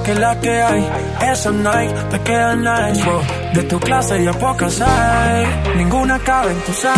que la que hay. Esa Nike te queda nice, wow. De tu clase ya pocas hay, ninguna cabe en tu size.